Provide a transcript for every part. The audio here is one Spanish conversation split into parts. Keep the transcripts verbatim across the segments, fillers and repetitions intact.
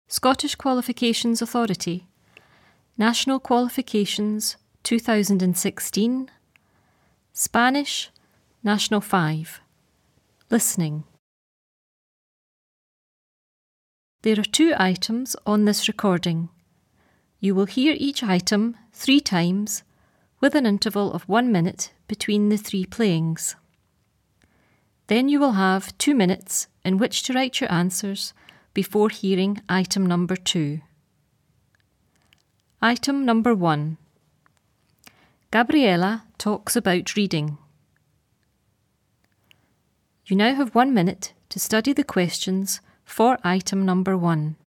Scottish Qualifications Authority, National Qualifications two thousand sixteen, Spanish, National five, Listening. There are two items on this recording. You will hear each item three times with an interval of one minute between the three playings. Then you will have two minutes in which to write your answers before hearing item number two. Item number one. Gabriella talks about reading. You now have one minute to study the questions for item number one.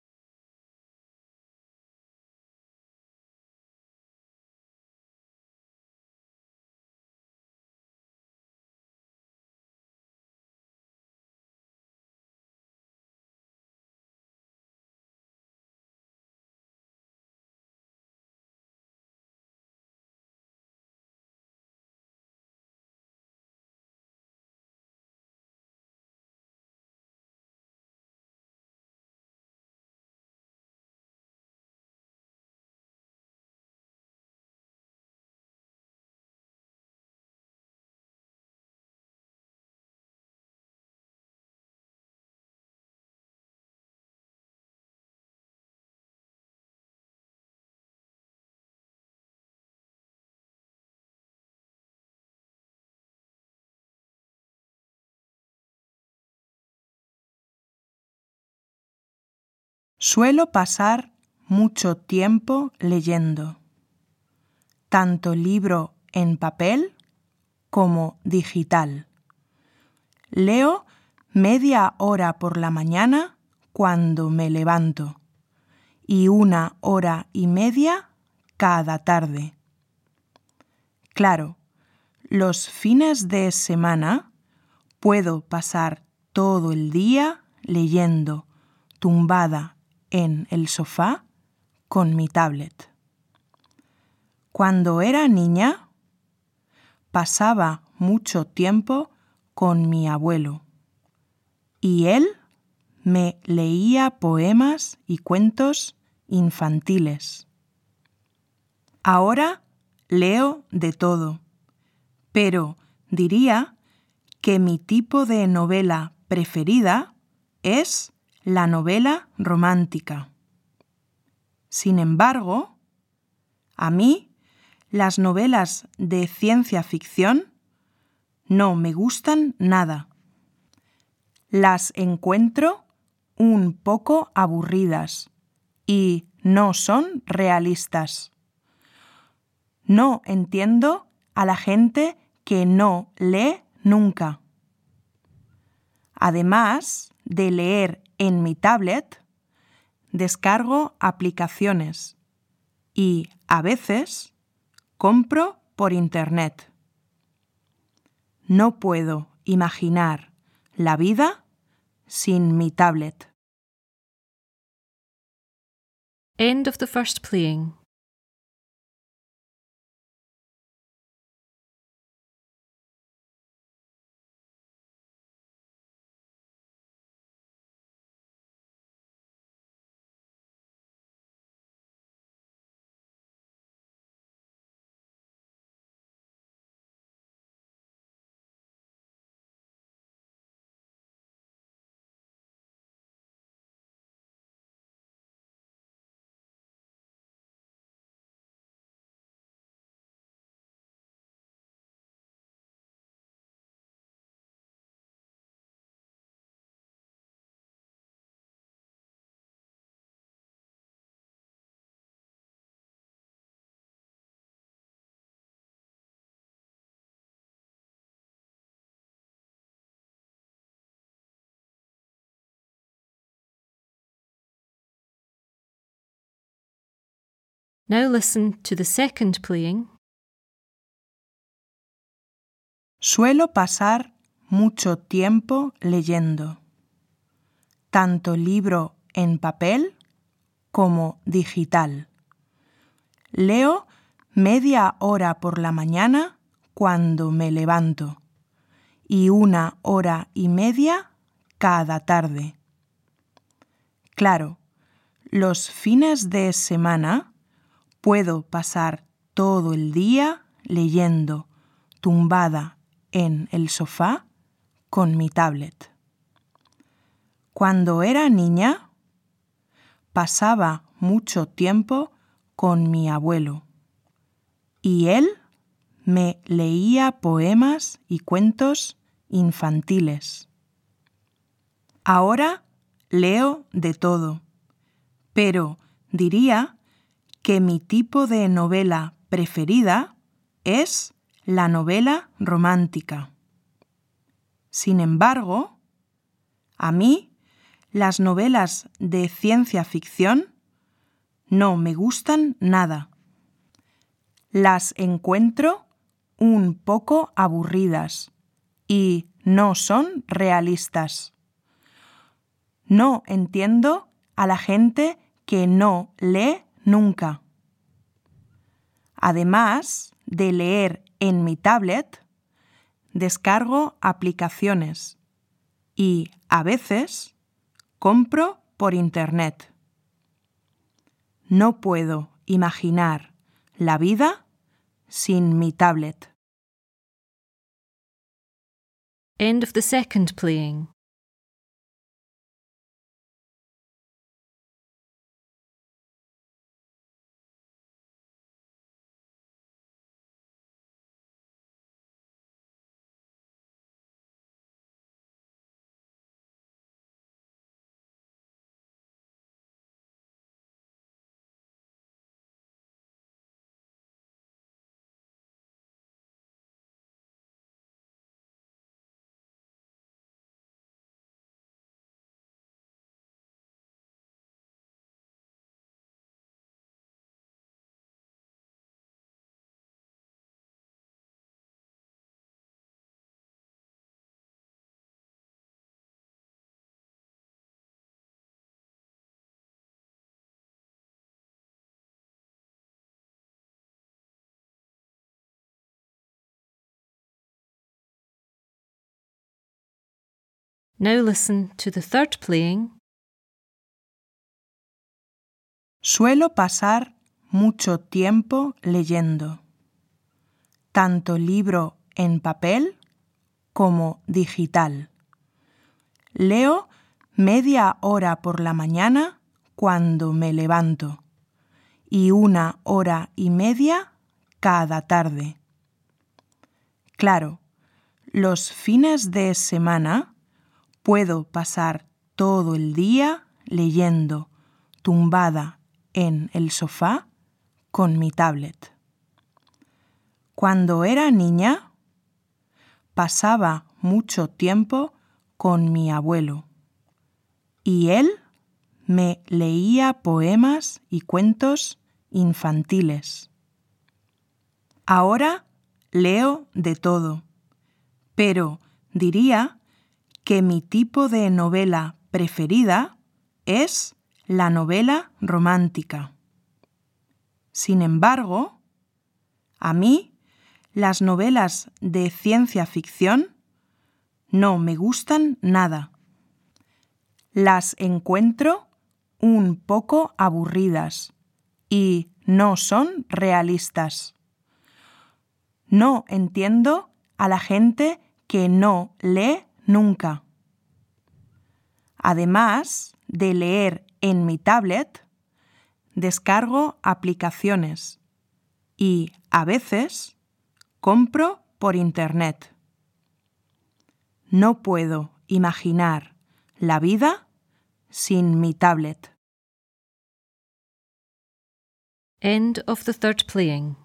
Suelo pasar mucho tiempo leyendo, tanto libro en papel como digital. Leo media hora por la mañana cuando me levanto y una hora y media cada tarde. Claro, los fines de semana puedo pasar todo el día leyendo, tumbada en el sofá con mi tablet. Cuando era niña, pasaba mucho tiempo con mi abuelo y él me leía poemas y cuentos infantiles. Ahora leo de todo, pero diría que mi tipo de novela preferida es la novela romántica. Sin embargo, a mí las novelas de ciencia ficción no me gustan nada. Las encuentro un poco aburridas y no son realistas. No entiendo a la gente que no lee nunca. Además de leer en mi tablet, descargo aplicaciones y, a veces, compro por internet. No puedo imaginar la vida sin mi tablet. End of the first playing. Now listen to the second playing. Suelo pasar mucho tiempo leyendo, tanto libro en papel como digital. Leo media hora por la mañana cuando me levanto y una hora y media cada tarde. Claro, Los fines de semana puedo pasar todo el día leyendo, tumbada en el sofá con mi tablet. Cuando era niña, pasaba mucho tiempo con mi abuelo y él me leía poemas y cuentos infantiles. Ahora leo de todo, pero diría que mi tipo de novela preferida es la novela romántica. Sin embargo, a mí las novelas de ciencia ficción no me gustan nada. Las encuentro un poco aburridas y no son realistas. No entiendo a la gente que no lee nunca. Además de leer en mi tablet, descargo aplicaciones y, a veces, compro por internet. No puedo imaginar la vida sin mi tablet. End of the second playing. Now listen to the third playing. Suelo pasar mucho tiempo leyendo, tanto libro en papel como digital. Leo media hora por la mañana cuando me levanto y una hora y media cada tarde. Claro, los fines de semana puedo pasar todo el día leyendo, tumbada en el sofá con mi tablet. Cuando era niña, pasaba mucho tiempo con mi abuelo y él me leía poemas y cuentos infantiles. Ahora leo de todo, pero diría que mi tipo de novela preferida es la novela romántica. Sin embargo, a mí las novelas de ciencia ficción no me gustan nada. Las encuentro un poco aburridas y no son realistas. No entiendo a la gente que no lee nunca. Además de leer en mi tablet, descargo aplicaciones y, a veces, compro por internet. No puedo imaginar la vida sin mi tablet. End of the third playing.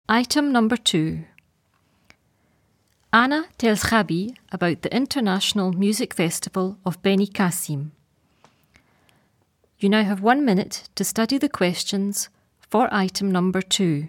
Item number two. Anna tells Gabi about the International Music Festival of Benicassim. You now have one minute to study the questions for item number two.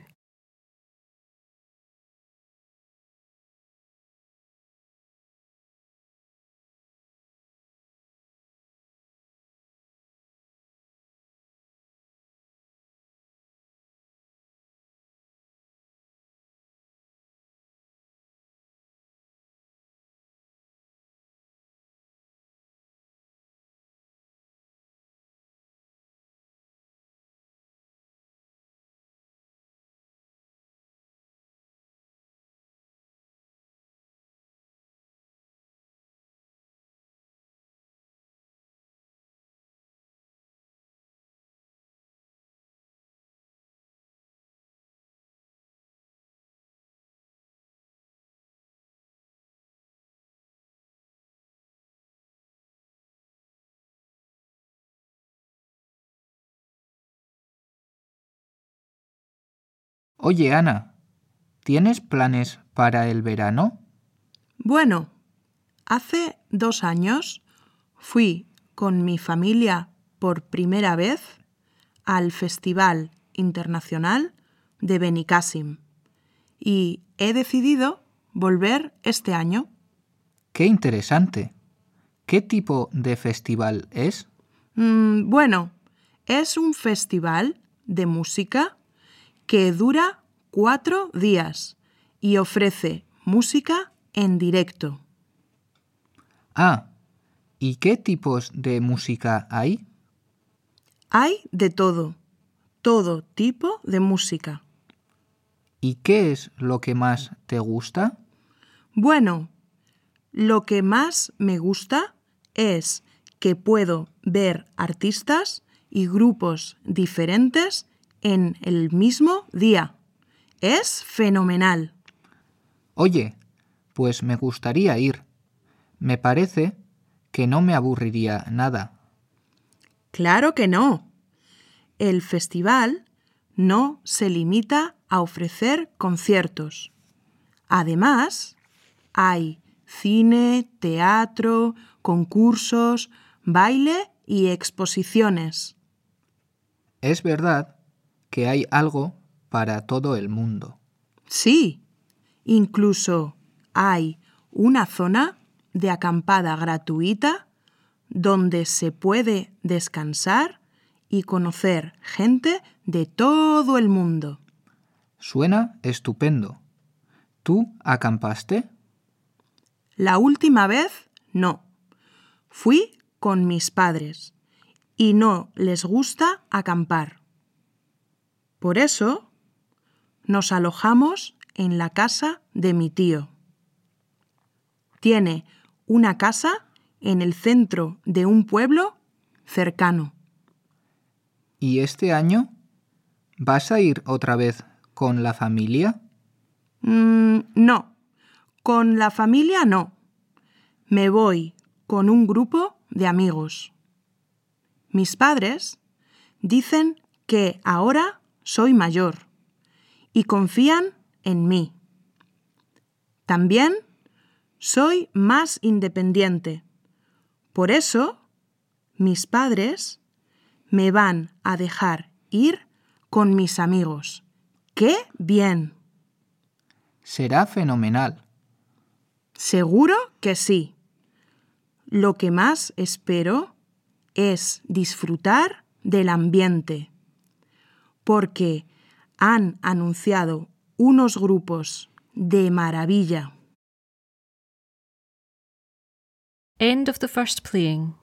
Oye, Ana, ¿tienes planes para el verano? Bueno, hace dos años fui con mi familia por primera vez al Festival Internacional de Benicassim y he decidido volver este año. ¡Qué interesante! ¿Qué tipo de festival es? Mm, bueno, es un festival de música que dura cuatro días y ofrece música en directo. Ah, ¿y qué tipos de música hay? Hay de todo, todo tipo de música. ¿Y qué es lo que más te gusta? Bueno, lo que más me gusta es que puedo ver artistas y grupos diferentes en el mismo día. Es fenomenal. Oye, pues me gustaría ir. Me parece que no me aburriría nada. Claro que no. El festival no se limita a ofrecer conciertos. Además, hay cine, teatro, concursos, baile y exposiciones. Es verdad que hay algo para todo el mundo. Sí, incluso hay una zona de acampada gratuita donde se puede descansar y conocer gente de todo el mundo. Suena estupendo. ¿Tú acampaste? La última vez, no. Fui con mis padres y no les gusta acampar. Por eso, nos alojamos en la casa de mi tío. Tiene una casa en el centro de un pueblo cercano. ¿Y este año vas a ir otra vez con la familia? Mm, no, con la familia no. Me voy con un grupo de amigos. Mis padres dicen que ahora soy mayor y confían en mí. También soy más independiente. Por eso, mis padres me van a dejar ir con mis amigos. ¡Qué bien! Será fenomenal. Seguro que sí. Lo que más espero es disfrutar del ambiente, porque han anunciado unos grupos de maravilla. End of the first playing.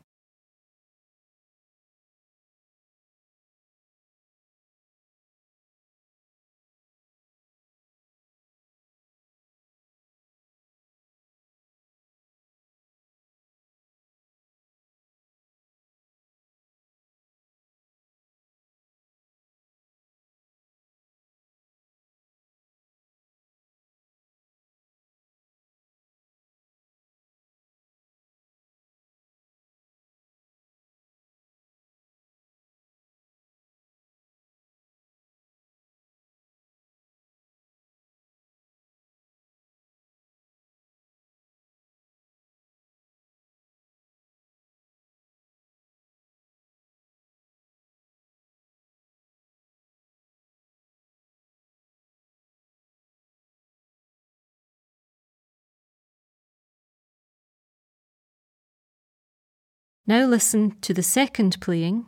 Now listen to the second playing.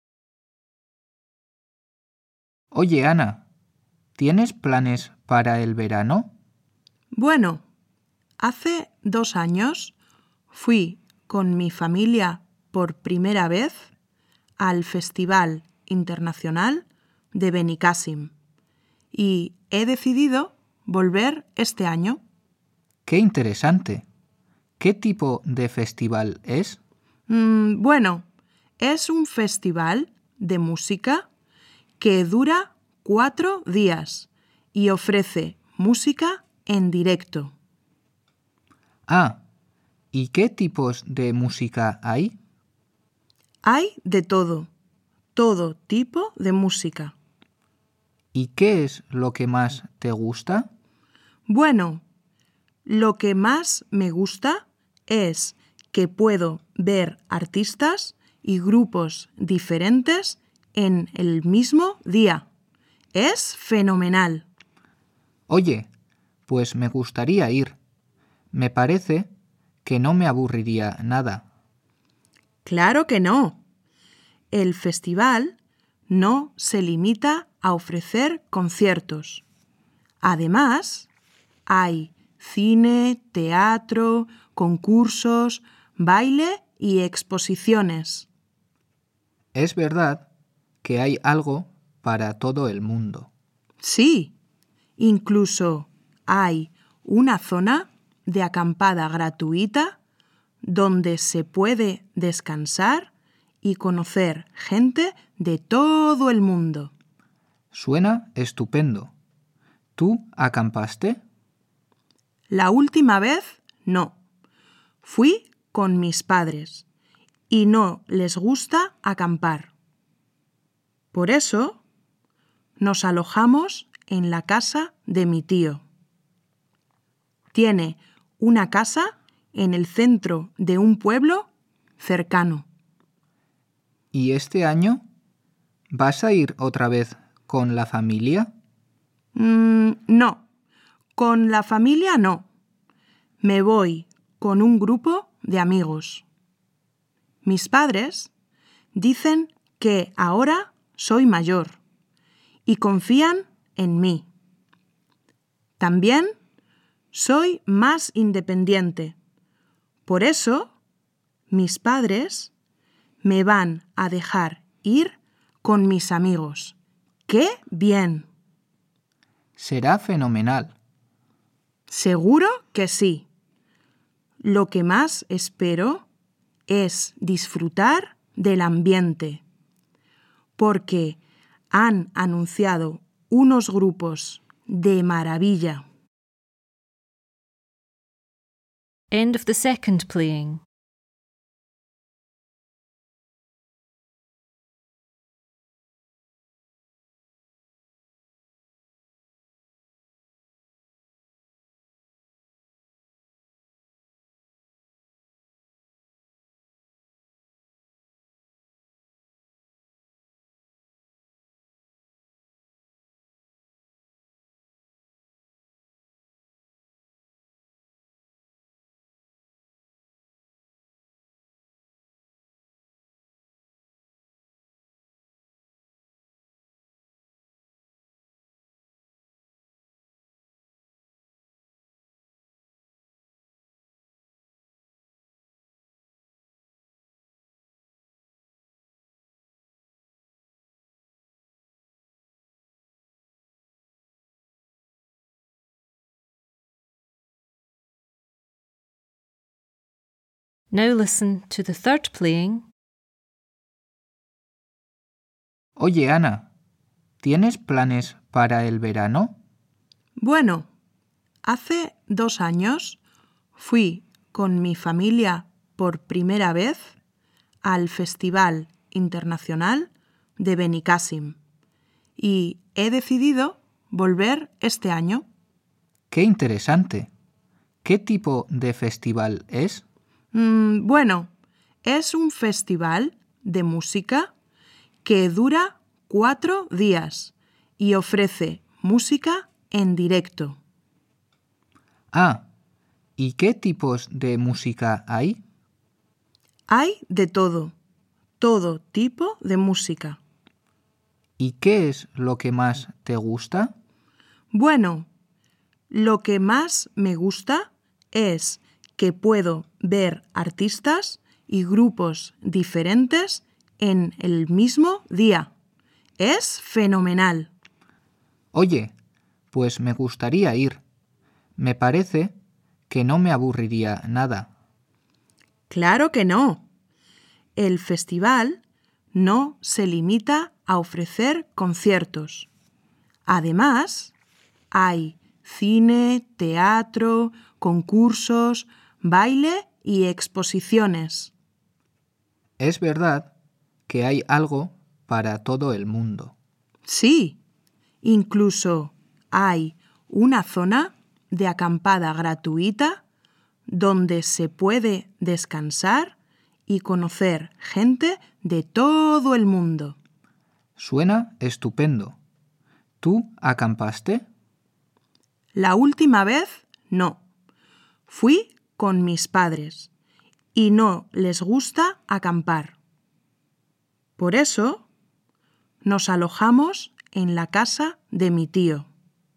Oye, Ana, ¿tienes planes para el verano? Bueno, hace dos años fui con mi familia por primera vez al Festival Internacional de Benicàssim y he decidido volver este año. ¡Qué interesante! ¿Qué tipo de festival es? Mm, bueno, es un festival de música que dura cuatro días y ofrece música en directo. Ah, ¿y qué tipos de música hay? Hay de todo, todo tipo de música. ¿Y qué es lo que más te gusta? Bueno, lo que más me gusta es que puedo ver artistas y grupos diferentes en el mismo día. Es fenomenal. Oye, pues me gustaría ir. Me parece que no me aburriría nada. Claro que no. El festival no se limita a ofrecer conciertos. Además, hay cine, teatro, concursos, baile y exposiciones. Es verdad que hay algo para todo el mundo. Sí, incluso hay una zona de acampada gratuita donde se puede descansar y conocer gente de todo el mundo. Suena estupendo. ¿Tú acampaste? La última vez, no. Fui con mis padres y no les gusta acampar. Por eso, nos alojamos en la casa de mi tío. Tiene una casa en el centro de un pueblo cercano. ¿Y este año vas a ir otra vez con la familia? Mm, no, con la familia no. Me voy con un grupo de amigos. Mis padres dicen que ahora soy mayor y confían en mí. También soy más independiente. Por eso, mis padres me van a dejar ir con mis amigos. ¡Qué bien! Será fenomenal. Seguro que sí. Lo que más espero es disfrutar del ambiente, porque han anunciado unos grupos de maravilla. End of the second playing. Now listen to the third playing. Oye, Ana, ¿tienes planes para el verano? Bueno, hace dos años fui con mi familia por primera vez al Festival Internacional de Benicàssim y he decidido volver este año. ¡Qué interesante! ¿Qué tipo de festival es? Mm, bueno, es un festival de música que dura cuatro días y ofrece música en directo. Ah, ¿y qué tipos de música hay? Hay de todo, todo tipo de música. ¿Y qué es lo que más te gusta? Bueno, lo que más me gusta es que puedo ver artistas y grupos diferentes en el mismo día. Es fenomenal. Oye, pues me gustaría ir. Me parece que no me aburriría nada. Claro que no. El festival no se limita a ofrecer conciertos. Además, hay cine, teatro, concursos, baile y exposiciones. Es verdad que hay algo para todo el mundo. Sí, incluso hay una zona de acampada gratuita donde se puede descansar y conocer gente de todo el mundo. Suena estupendo. ¿Tú acampaste? La última vez, no. Fui con mis padres y no les gusta acampar. Por eso, nos alojamos en la casa de mi tío.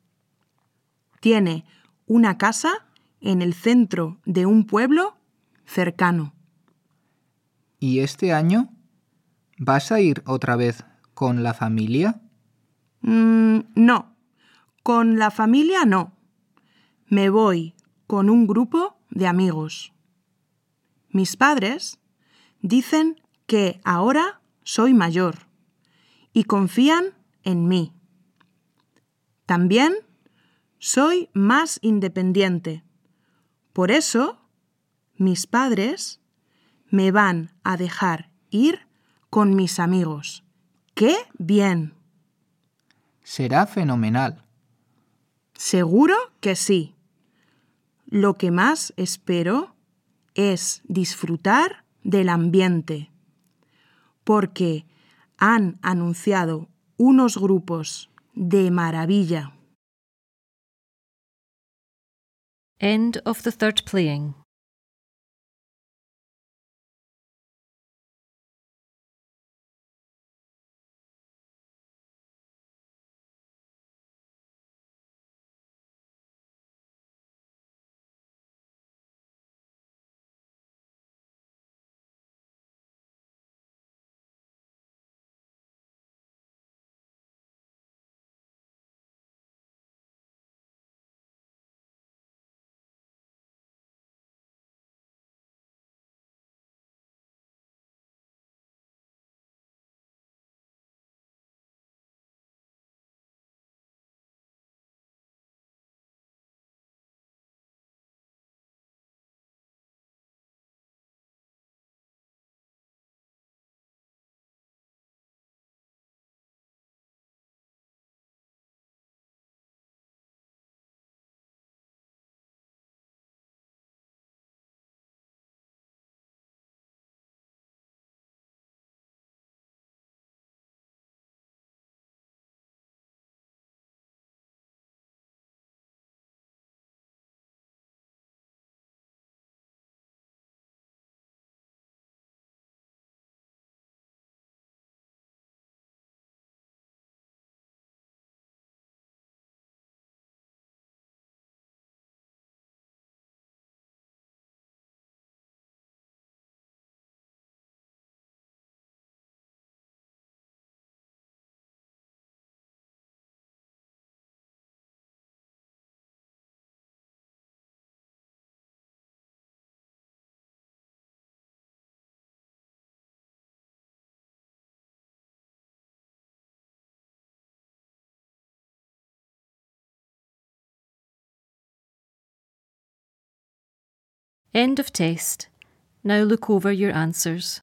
Tiene una casa en el centro de un pueblo cercano. ¿Y este año vas a ir otra vez con la familia? Mm, no, con la familia no. Me voy con un grupo de amigos. Mis padres dicen que ahora soy mayor y confían en mí. También soy más independiente. Por eso, mis padres me van a dejar ir con mis amigos. ¡Qué bien! Será fenomenal. Seguro que sí. Lo que más espero es disfrutar del ambiente, porque han anunciado unos grupos de maravilla. End of the third playing. End of test. Now look over your answers.